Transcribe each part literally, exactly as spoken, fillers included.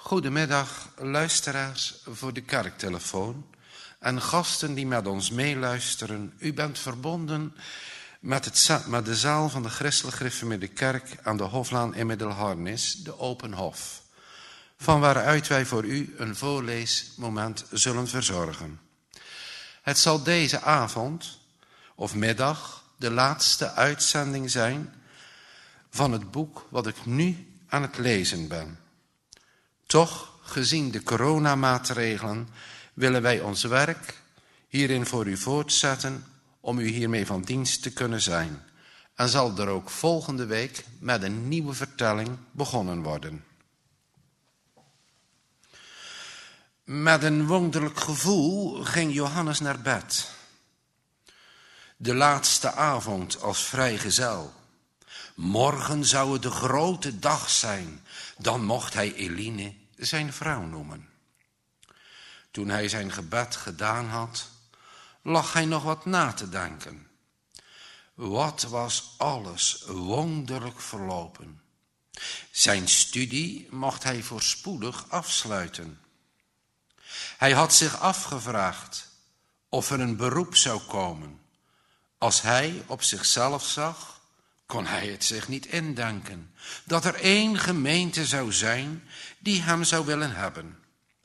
Goedemiddag, luisteraars voor de kerktelefoon en gasten die met ons meeluisteren. U bent verbonden met, het, met de zaal van de Christelijk Gereformeerde Kerk aan de Hoflaan in Middelharnis, de Open Hof, van waaruit wij voor u een voorleesmoment zullen verzorgen. Het zal deze avond of middag de laatste uitzending zijn van het boek wat ik nu aan het lezen ben. Toch, gezien de coronamaatregelen, willen wij ons werk hierin voor u voortzetten om u hiermee van dienst te kunnen zijn. En zal er ook volgende week met een nieuwe vertelling begonnen worden. Met een wonderlijk gevoel ging Johannes naar bed. De laatste avond als vrijgezel. Morgen zou het de grote dag zijn. Dan mocht hij Eline zijn vrouw noemen. Toen hij zijn gebed gedaan had, lag hij nog wat na te denken. Wat was alles wonderlijk verlopen. Zijn studie mocht hij voorspoedig afsluiten. Hij had zich afgevraagd of er een beroep zou komen. Als hij op zichzelf zag, kon hij het zich niet indenken dat er één gemeente zou zijn die hem zou willen hebben.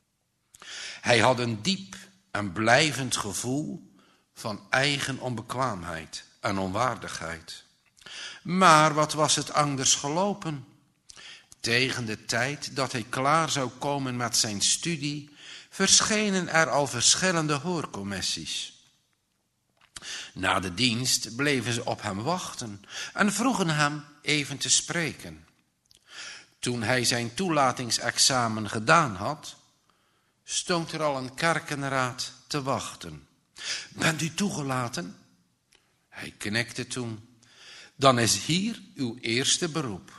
Hij had een diep en blijvend gevoel van eigen onbekwaamheid en onwaardigheid. Maar wat was het anders gelopen? Tegen de tijd dat hij klaar zou komen met zijn studie, verschenen er al verschillende hoorcommissies. Na de dienst bleven ze op hem wachten en vroegen hem even te spreken. Toen hij zijn toelatingsexamen gedaan had, stond er al een kerkenraad te wachten. Bent u toegelaten? Hij knikte toen. Dan is hier uw eerste beroep.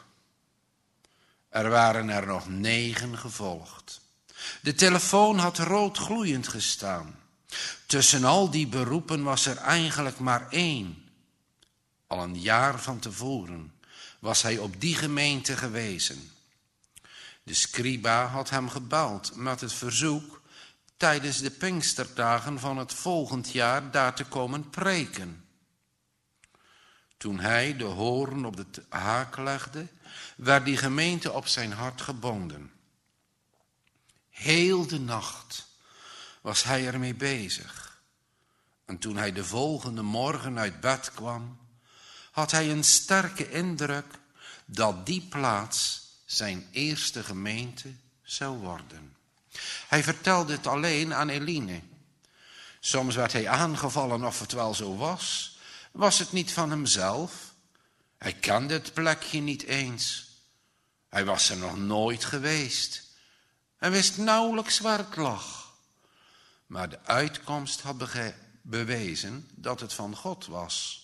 Er waren er nog negen gevolgd. De telefoon had rood gloeiend gestaan. Tussen al die beroepen was er eigenlijk maar één. Al een jaar van tevoren was hij op die gemeente gewezen. De scriba had hem gebeld met het verzoek tijdens de Pinksterdagen van het volgend jaar daar te komen preken. Toen hij de hoorn op de haak legde, werd die gemeente op zijn hart gebonden. Heel de nacht was hij ermee bezig. En toen hij de volgende morgen uit bed kwam, had hij een sterke indruk dat die plaats zijn eerste gemeente zou worden. Hij vertelde het alleen aan Eline. Soms werd hij aangevallen of het wel zo was. Was het niet van hemzelf? Hij kende het plekje niet eens. Hij was er nog nooit geweest. En wist nauwelijks waar het lag. Maar de uitkomst had bege- bewezen dat het van God was.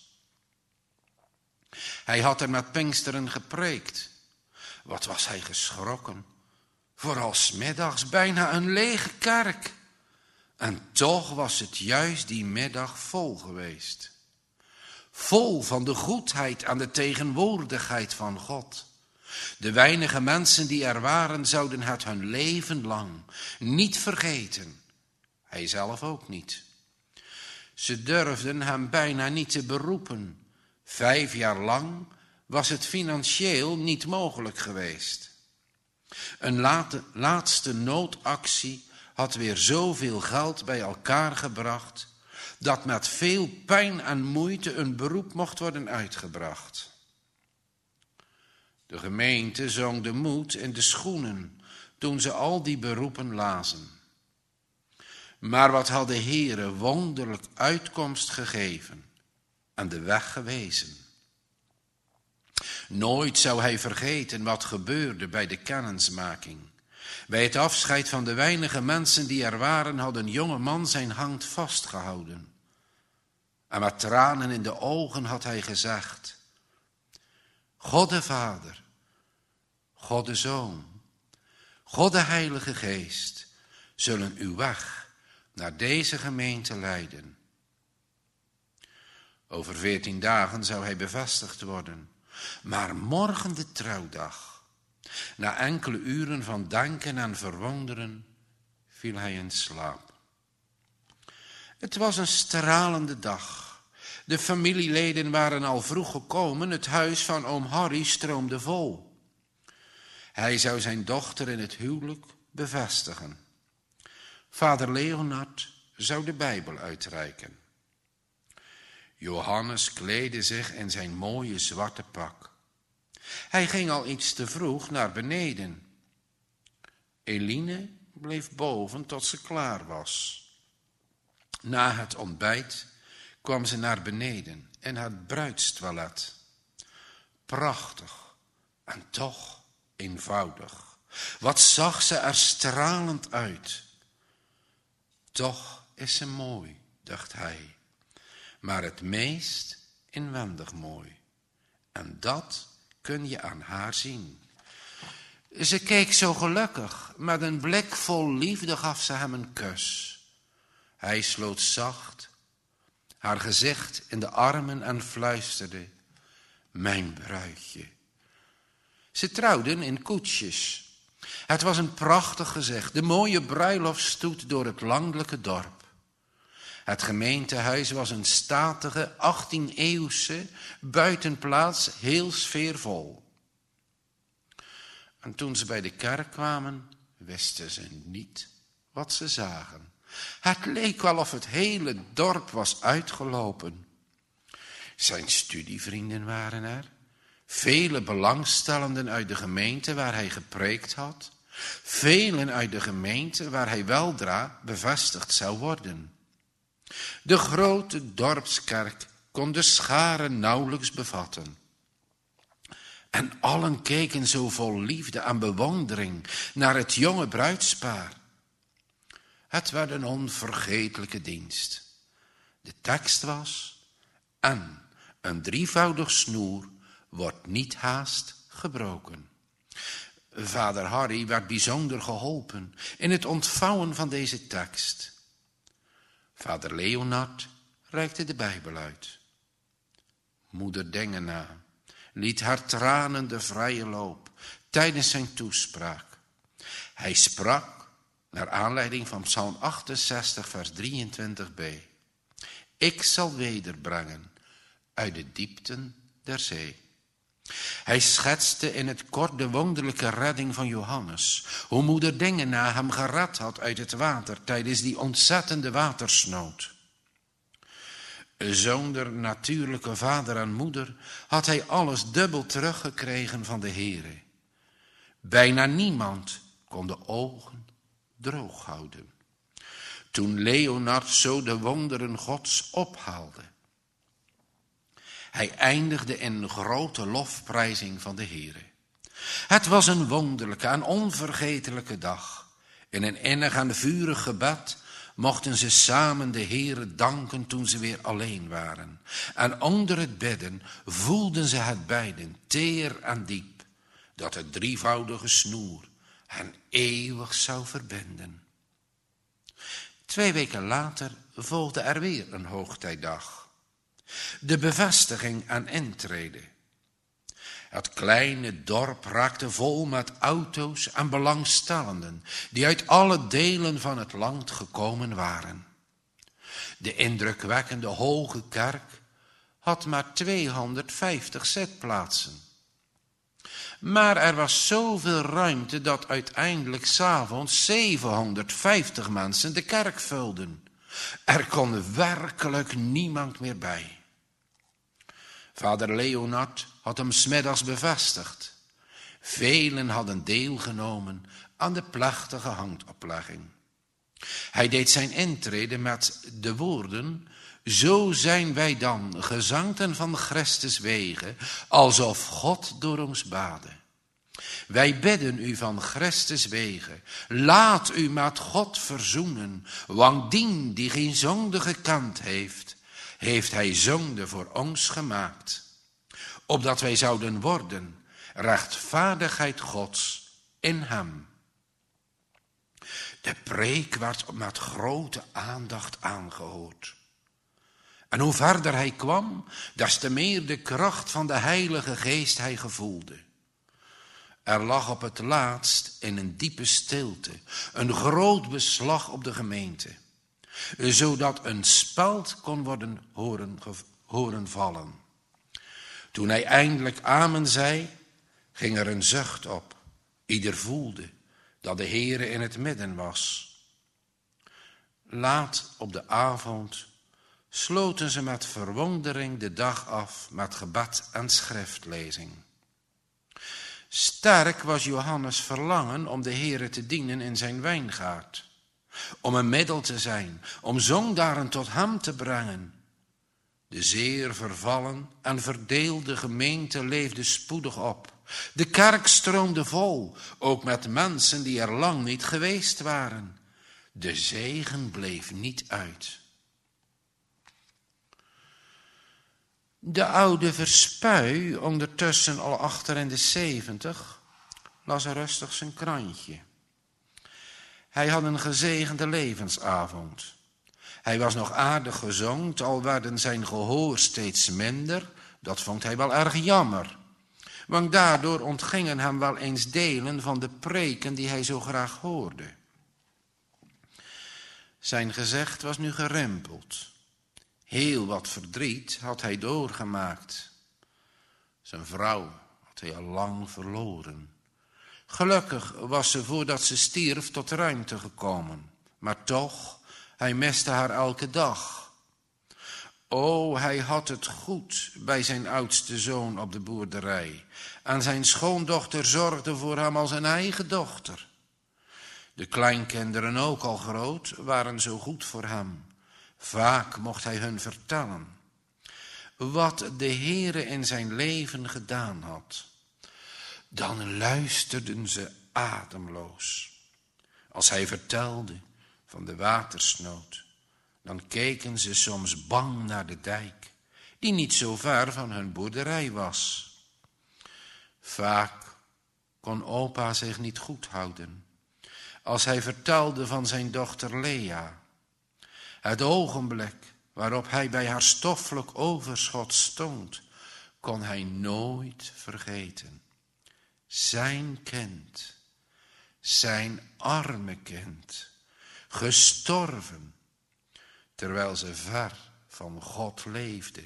Hij had er met Pinksteren gepreekt. Wat was hij geschrokken. Vooral 's middags bijna een lege kerk. En toch was het juist die middag vol geweest. Vol van de goedheid en de tegenwoordigheid van God. De weinige mensen die er waren zouden het hun leven lang niet vergeten. Hij zelf ook niet. Ze durfden hem bijna niet te beroepen. Vijf jaar lang was het financieel niet mogelijk geweest. Een late, laatste noodactie had weer zoveel geld bij elkaar gebracht dat met veel pijn en moeite een beroep mocht worden uitgebracht. De gemeente zong de moed in de schoenen toen ze al die beroepen lazen. Maar wat had de Heere wonderlijk uitkomst gegeven en de weg gewezen. Nooit zou hij vergeten wat gebeurde bij de kennismaking. Bij het afscheid van de weinige mensen die er waren, had een jonge man zijn hand vastgehouden. En met tranen in de ogen had hij gezegd: God de Vader, God de Zoon, God de Heilige Geest zullen uw weg naar deze gemeente leiden. Over veertien dagen zou hij bevestigd worden. Maar morgen de trouwdag. Na enkele uren van denken en verwonderen viel hij in slaap. Het was een stralende dag. De familieleden waren al vroeg gekomen, het huis van oom Harry stroomde vol. Hij zou zijn dochter in het huwelijk bevestigen. Vader Leonard zou de Bijbel uitreiken. Johannes kleedde zich in zijn mooie zwarte pak. Hij ging al iets te vroeg naar beneden. Eline bleef boven tot ze klaar was. Na het ontbijt kwam ze naar beneden in haar bruidstoilet. Prachtig en toch eenvoudig. Wat zag ze er stralend uit. Toch is ze mooi, dacht hij, maar het meest inwendig mooi. En dat kun je aan haar zien. Ze keek zo gelukkig, met een blik vol liefde gaf ze hem een kus. Hij sloot zacht haar gezicht in de armen en fluisterde, mijn bruidje. Ze trouwden in koetsjes. Het was een prachtig gezicht, de mooie bruiloftstoet door het landelijke dorp. Het gemeentehuis was een statige, achttiende-eeuwse buitenplaats, heel sfeervol. En toen ze bij de kerk kwamen, wisten ze niet wat ze zagen. Het leek wel of het hele dorp was uitgelopen. Zijn studievrienden waren er, vele belangstellenden uit de gemeente waar hij gepreekt had, velen uit de gemeente waar hij weldra bevestigd zou worden. De grote dorpskerk kon de schare nauwelijks bevatten. En allen keken zo vol liefde en bewondering naar het jonge bruidspaar. Het werd een onvergetelijke dienst. De tekst was, en een drievoudig snoer wordt niet haast gebroken. Vader Harry werd bijzonder geholpen in het ontvouwen van deze tekst. Vader Leonard reikte de Bijbel uit. Moeder Dengena liet haar tranen de vrije loop tijdens zijn toespraak. Hij sprak naar aanleiding van Psalm achtenzestig, vers drieëntwintig b. Ik zal wederbrengen uit de diepten der zee. Hij schetste in het kort de wonderlijke redding van Johannes. Hoe moeder Dengena hem gered had uit het water tijdens die ontzettende watersnood. Zonder natuurlijke vader en moeder had hij alles dubbel teruggekregen van de Heere. Bijna niemand kon de ogen droog houden. Toen Leonard zo de wonderen Gods ophaalde. Hij eindigde in een grote lofprijzing van de Heere. Het was een wonderlijke en onvergetelijke dag. In een innig en vurig gebed mochten ze samen de Heere danken toen ze weer alleen waren. En onder het bidden voelden ze het beiden, teer en diep, dat het drievoudige snoer hen eeuwig zou verbinden. Twee weken later volgde er weer een hoogtijdag. De bevestiging en intrede. Het kleine dorp raakte vol met auto's en belangstellenden die uit alle delen van het land gekomen waren. De indrukwekkende hoge kerk had maar tweehonderdvijftig zitplaatsen. Maar er was zoveel ruimte dat uiteindelijk 's avonds zevenhonderdvijftig mensen de kerk vulden. Er kon werkelijk niemand meer bij. Vader Leonard had hem 's middags bevestigd. Velen hadden deelgenomen aan de plechtige handoplegging. Hij deed zijn intrede met de woorden: zo zijn wij dan, gezanten van Christus wegen, alsof God door ons baadde. Wij bidden u van Christus wegen, laat u met God verzoenen, want dien die geen zonde gekend heeft, heeft hij zonde voor ons gemaakt, opdat wij zouden worden rechtvaardigheid Gods in hem. De preek werd met grote aandacht aangehoord. En hoe verder hij kwam, des te meer de kracht van de Heilige Geest hij gevoelde. Er lag op het laatst in een diepe stilte een groot beslag op de gemeente, zodat een speld kon worden horen, horen vallen. Toen hij eindelijk amen zei, ging er een zucht op. Ieder voelde dat de Heere in het midden was. Laat op de avond sloten ze met verwondering de dag af met gebed en schriftlezing. Sterk was Johannes' verlangen om de Heere te dienen in zijn wijngaard, om een middel te zijn, om zondaren tot hem te brengen. De zeer vervallen en verdeelde gemeente leefde spoedig op. De kerk stroomde vol, ook met mensen die er lang niet geweest waren. De zegen bleef niet uit. De oude Verspui, ondertussen al achter in de zeventig, las rustig zijn krantje. Hij had een gezegende levensavond. Hij was nog aardig gezond, al werden zijn gehoor steeds minder. Dat vond hij wel erg jammer. Want daardoor ontgingen hem wel eens delen van de preken die hij zo graag hoorde. Zijn gezicht was nu gerimpeld. Heel wat verdriet had hij doorgemaakt. Zijn vrouw had hij al lang verloren. Gelukkig was ze voordat ze stierf tot ruimte gekomen. Maar toch, hij miste haar elke dag. O, hij had het goed bij zijn oudste zoon op de boerderij. En zijn schoondochter zorgde voor hem als een eigen dochter. De kleinkinderen, ook al groot, waren zo goed voor hem. Vaak mocht hij hun vertellen wat de Heere in zijn leven gedaan had. Dan luisterden ze ademloos. Als hij vertelde van de watersnood, dan keken ze soms bang naar de dijk, die niet zo ver van hun boerderij was. Vaak kon opa zich niet goed houden als hij vertelde van zijn dochter Lea. Het ogenblik waarop hij bij haar stoffelijk overschot stond, kon hij nooit vergeten. Zijn kind, zijn arme kind, gestorven, terwijl ze ver van God leefde.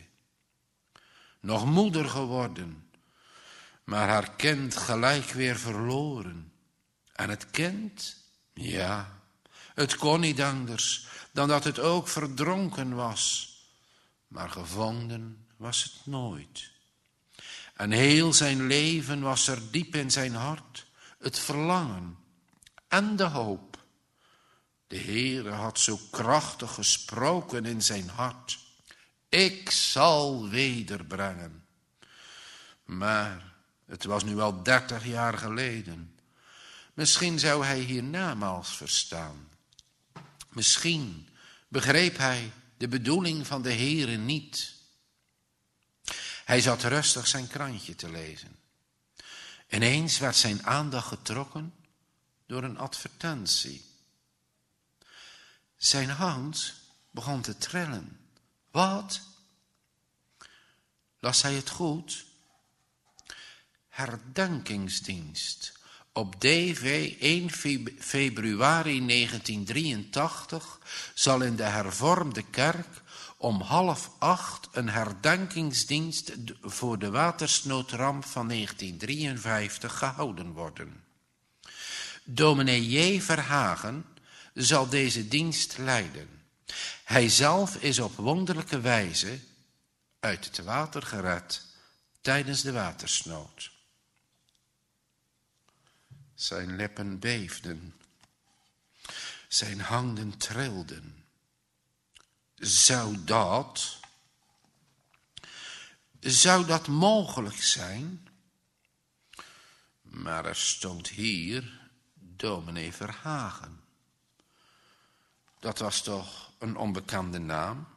Nog moeder geworden, maar haar kind gelijk weer verloren. En het kind, ja, het kon niet anders dan dat het ook verdronken was. Maar gevonden was het nooit. En heel zijn leven was er diep in zijn hart het verlangen en de hoop. De Heere had zo krachtig gesproken in zijn hart. Ik zal wederbrengen. Maar het was nu al dertig jaar geleden. Misschien zou hij hiernamaals verstaan. Misschien begreep hij de bedoeling van de Heere niet. Hij zat rustig zijn krantje te lezen. Ineens werd zijn aandacht getrokken door een advertentie. Zijn hand begon te trillen. Wat? Las hij het goed? Herdenkingsdienst. Op D V één februari negentien drieëntachtig zal in de hervormde kerk om half acht een herdenkingsdienst voor de watersnoodramp van negentien drieënvijftig gehouden worden. Dominee J. Verhagen zal deze dienst leiden. Hij zelf is op wonderlijke wijze uit het water gered tijdens de watersnood. Zijn lippen beefden, zijn handen trilden. Zou dat, zou dat mogelijk zijn? Maar er stond hier dominee Verhagen. Dat was toch een onbekende naam?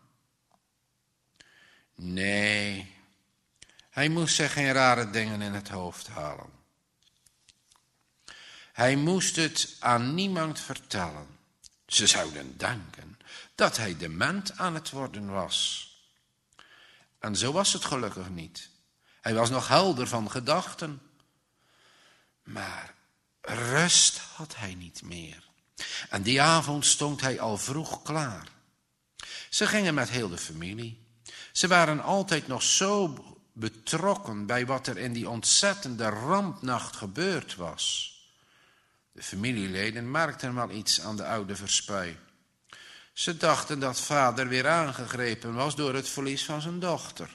Nee, hij moest zich geen rare dingen in het hoofd halen. Hij moest het aan niemand vertellen. Ze zouden denken dat hij dement aan het worden was. En zo was het gelukkig niet. Hij was nog helder van gedachten. Maar rust had hij niet meer. En die avond stond hij al vroeg klaar. Ze gingen met heel de familie. Ze waren altijd nog zo betrokken bij wat er in die ontzettende rampnacht gebeurd was. De familieleden merkten wel iets aan de oude verspui. Ze dachten dat vader weer aangegrepen was door het verlies van zijn dochter.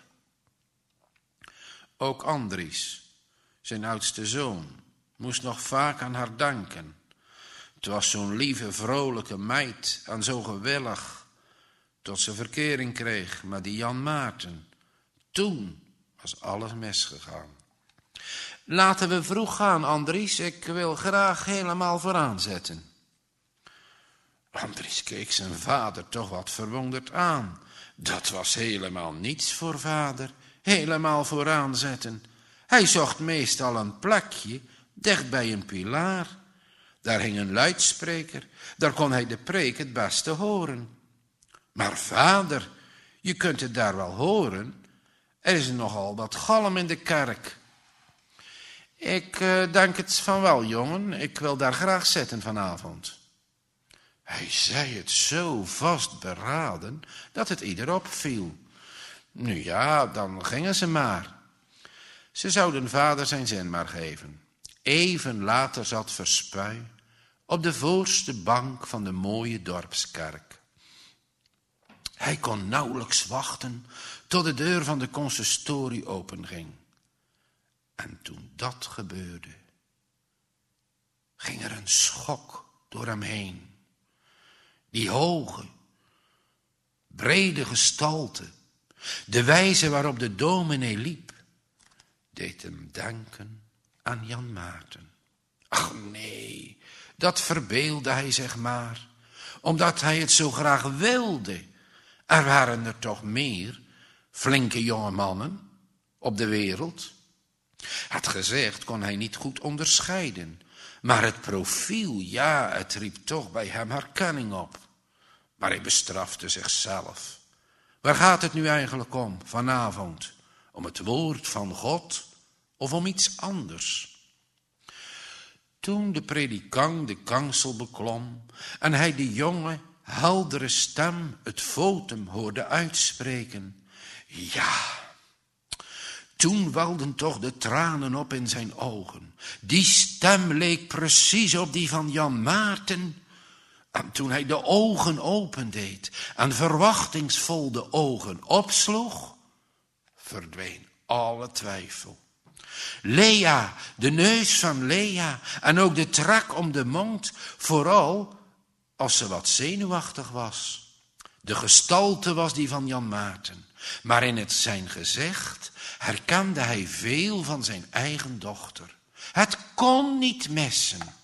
Ook Andries, zijn oudste zoon, moest nog vaak aan haar denken. Het was zo'n lieve, vrolijke meid en zo gewillig, tot ze verkering kreeg met die Jan Maarten. Toen was alles misgegaan. Laten we vroeg gaan, Andries, ik wil graag helemaal vooraan zetten. Andries keek zijn vader toch wat verwonderd aan. Dat was helemaal niets voor vader, helemaal vooraan zetten. Hij zocht meestal een plekje dicht bij een pilaar. Daar hing een luidspreker, daar kon hij de preek het beste horen. Maar vader, je kunt het daar wel horen. Er is nogal wat galm in de kerk. Ik uh, denk het van wel, jongen. Ik wil daar graag zitten vanavond. Hij zei het zo vastberaden dat het ieder opviel. Nu ja, dan gingen ze maar. Ze zouden vader zijn zin maar geven. Even later zat Verspui op de voorste bank van de mooie dorpskerk. Hij kon nauwelijks wachten tot de deur van de consistorie openging. En toen dat gebeurde, ging er een schok door hem heen. Die hoge, brede gestalte, de wijze waarop de dominee liep, deed hem denken aan Jan Maarten. Ach nee, dat verbeeldde hij zich maar, omdat hij het zo graag wilde. Er waren er toch meer flinke jonge mannen op de wereld. Het gezicht kon hij niet goed onderscheiden, maar het profiel, ja, het riep toch bij hem herkenning op. Maar hij bestrafte zichzelf. Waar gaat het nu eigenlijk om vanavond? Om het woord van God of om iets anders? Toen de predikant de kansel beklom en hij de jonge, heldere stem het votum hoorde uitspreken, ja, toen welden toch de tranen op in zijn ogen. Die stem leek precies op die van Jan Maarten. En toen hij de ogen opendeed en verwachtingsvol de ogen opsloeg, verdween alle twijfel. Lea, de neus van Lea en ook de trek om de mond, vooral als ze wat zenuwachtig was. De gestalte was die van Jan Maarten, maar in het zijn gezicht herkende hij veel van zijn eigen dochter. Het kon niet missen.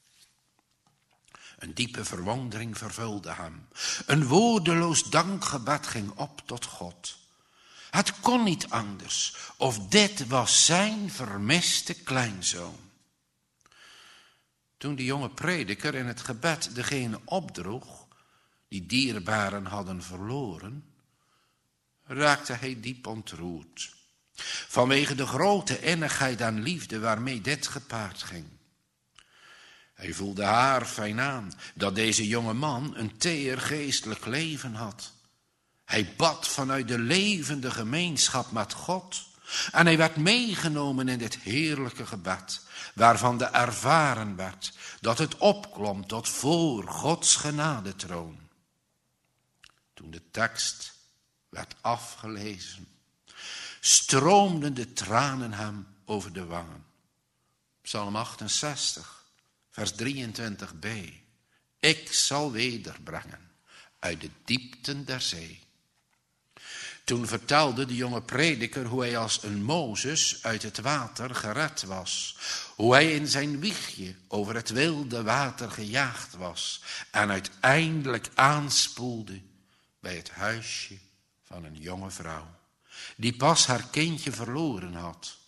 Een diepe verwondering vervulde hem. Een woordeloos dankgebed ging op tot God. Het kon niet anders, of dit was zijn vermiste kleinzoon. Toen de jonge prediker in het gebed degene opdroeg die dierbaren hadden verloren, raakte hij diep ontroerd. Vanwege de grote innigheid en liefde waarmee dit gepaard ging. Hij voelde haar fijn aan dat deze jonge man een teer geestelijk leven had. Hij bad vanuit de levende gemeenschap met God en hij werd meegenomen in dit heerlijke gebed, waarvan de ervaren werd dat het opklom tot voor Gods genadetroon. Toen de tekst werd afgelezen, stroomden de tranen hem over de wangen. Psalm achtenzestig, vers drieëntwintig b. Ik zal wederbrengen uit de diepten der zee. Toen vertelde de jonge prediker hoe hij als een Mozes uit het water gered was. Hoe hij in zijn wiegje over het wilde water gejaagd was en uiteindelijk aanspoelde bij het huisje van een jonge vrouw, die pas haar kindje verloren had.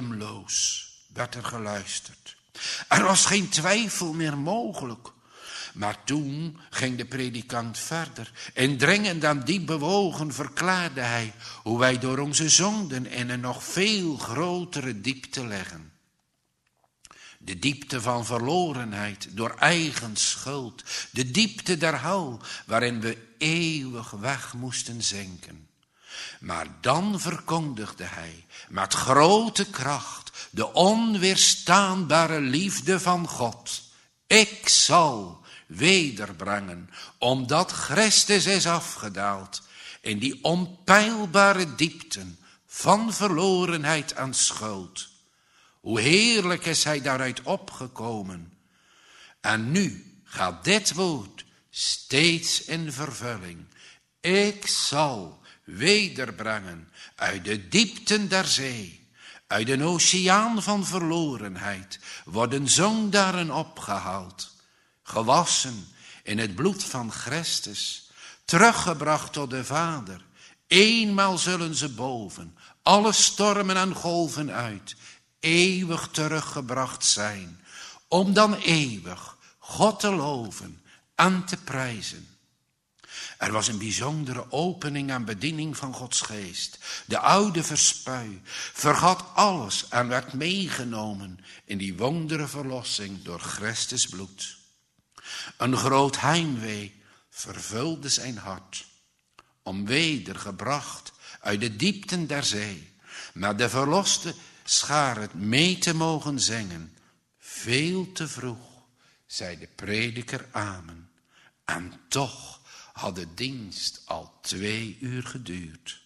Ademloos werd er geluisterd. Er was geen twijfel meer mogelijk. Maar toen ging de predikant verder. Indringend en diep bewogen verklaarde hij hoe wij door onze zonden in een nog veel grotere diepte leggen. De diepte van verlorenheid door eigen schuld. De diepte der hel waarin we eeuwig weg moesten zinken. Maar dan verkondigde hij met grote kracht de onweerstaanbare liefde van God. Ik zal wederbrengen, omdat Christus is afgedaald in die onpeilbare diepten van verlorenheid en schuld. Hoe heerlijk is hij daaruit opgekomen. En nu gaat dit woord steeds in vervulling. Ik zal wederbrengen uit de diepten der zee, uit een oceaan van verlorenheid, worden zondaren opgehaald, gewassen in het bloed van Christus, teruggebracht tot de Vader. Eenmaal zullen ze boven alle stormen en golven uit eeuwig teruggebracht zijn, om dan eeuwig God te loven en te prijzen. Er was een bijzondere opening en bediening van Gods geest. De oude verspui vergat alles en werd meegenomen in die wondere verlossing door Christus bloed. Een groot heimwee vervulde zijn hart, om wedergebracht uit de diepten der zee, met de verloste scharen mee te mogen zingen. Veel te vroeg, zei de prediker amen, en toch had de dienst al twee uur geduurd.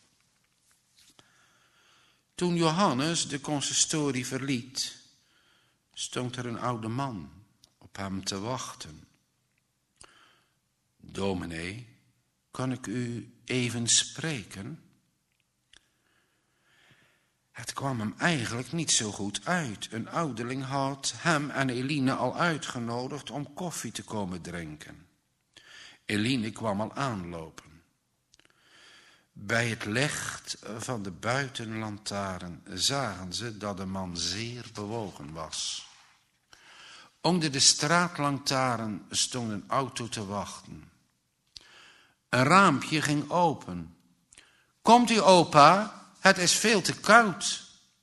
Toen Johannes de consistorie verliet, stond er een oude man op hem te wachten. Dominee, kan ik u even spreken? Het kwam hem eigenlijk niet zo goed uit. Een ouderling had hem en Eline al uitgenodigd om koffie te komen drinken. Eline kwam al aanlopen. Bij het licht van de buitenlantaarn zagen ze dat de man zeer bewogen was. Onder de straatlantaarn stond een auto te wachten. Een raampje ging open. Komt u, opa? Het is veel te koud.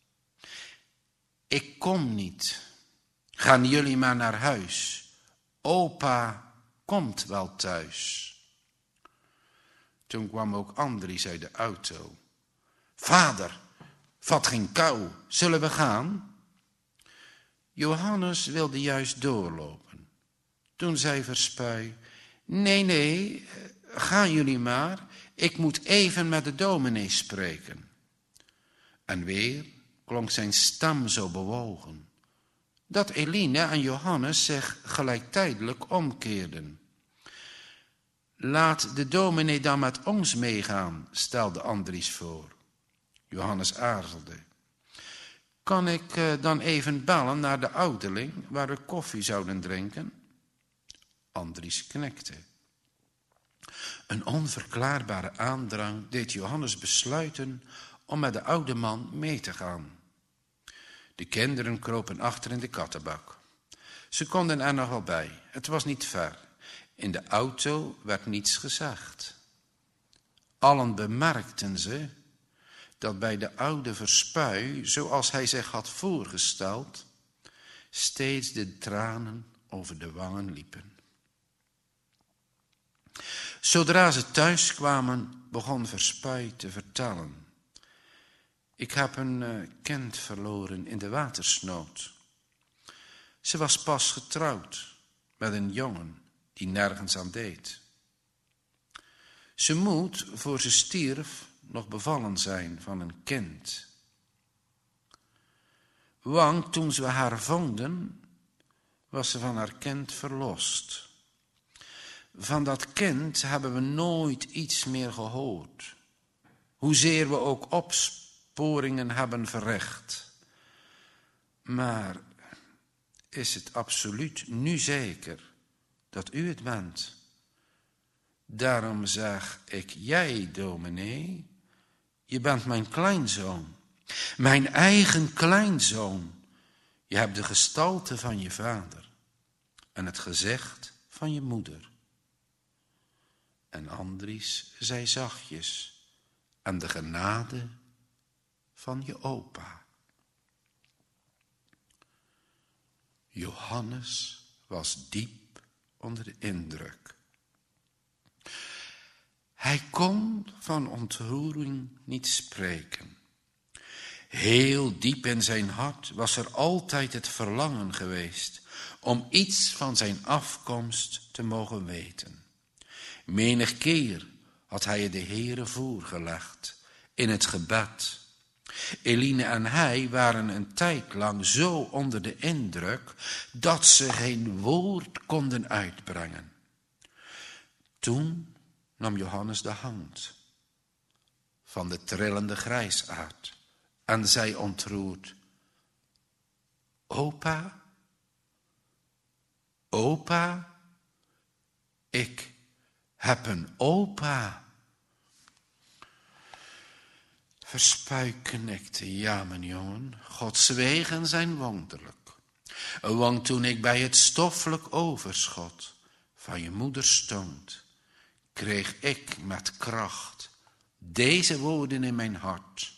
Ik kom niet. Gaan jullie maar naar huis. Opa komt wel thuis. Toen kwam ook Andries uit de auto. Vader, vat geen kou, zullen we gaan? Johannes wilde juist doorlopen. Toen zei Verspui, nee, nee, gaan jullie maar. Ik moet even met de dominee spreken. En weer klonk zijn stem zo bewogen, dat Eline en Johannes zich gelijktijdig omkeerden. Laat de dominee dan met ons meegaan, stelde Andries voor. Johannes aarzelde. Kan ik uh, dan even bellen naar de ouderling waar we koffie zouden drinken? Andries knikte. Een onverklaarbare aandrang deed Johannes besluiten om met de oude man mee te gaan. De kinderen kropen achter in de kattenbak. Ze konden er nog wel bij. Het was niet ver. In de auto werd niets gezegd. Allen bemerkten ze dat bij de oude Verspui, zoals hij zich had voorgesteld, steeds de tranen over de wangen liepen. Zodra ze thuis kwamen, begon Verspui te vertellen. Ik heb een uh, kind verloren in de watersnood. Ze was pas getrouwd met een jongen die nergens aan deed. Ze moet, voor ze stierf, nog bevallen zijn van een kind. Want toen ze haar vonden, was ze van haar kind verlost. Van dat kind hebben we nooit iets meer gehoord. Hoezeer we ook opsporingen hebben verricht. Maar is het absoluut nu zeker dat u het bent? Daarom zeg ik, jij, dominee, je bent mijn kleinzoon. Mijn eigen kleinzoon. Je hebt de gestalte van je vader en het gezicht van je moeder. En Andries zei zachtjes, en de genade van je opa. Johannes was diep onder de indruk. Hij kon van ontroering niet spreken. Heel diep in zijn hart was er altijd het verlangen geweest om iets van zijn afkomst te mogen weten. Menig keer had hij het de Heere voorgelegd in het gebed. Eline en hij waren een tijd lang zo onder de indruk dat ze geen woord konden uitbrengen. Toen nam Johannes de hand van de trillende grijsaard en zei ontroerd: Opa, opa, ik heb een opa. Verspuik knikte, ja mijn jongen, Gods wegen zijn wonderlijk. Want toen ik bij het stoffelijk overschot van je moeder stond, kreeg ik met kracht deze woorden in mijn hart.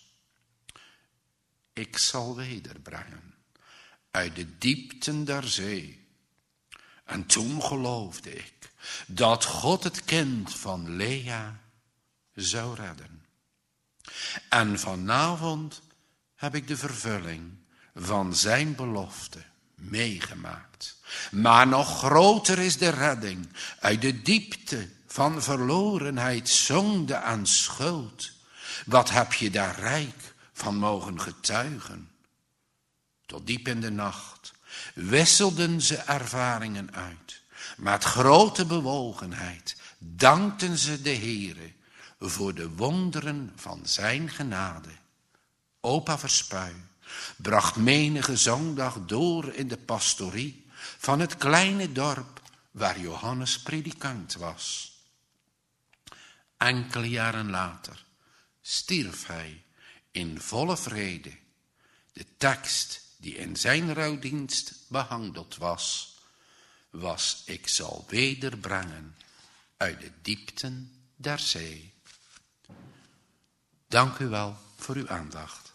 Ik zal wederbrengen uit de diepten der zee. En toen geloofde ik dat God het kind van Lea zou redden. En vanavond heb ik de vervulling van zijn belofte meegemaakt. Maar nog groter is de redding uit de diepte van verlorenheid, zonde en schuld. Wat heb je daar rijk van mogen getuigen? Tot diep in de nacht wisselden ze ervaringen uit. Met grote bewogenheid dankten ze de Heere voor de wonderen van zijn genade. Opa Verspuy bracht menige zondag door in de pastorie van het kleine dorp waar Johannes predikant was. Enkele jaren later stierf hij in volle vrede. De tekst die in zijn rouwdienst behandeld was, was: ik zal wederbrengen uit de diepten der zee. Dank u wel voor uw aandacht.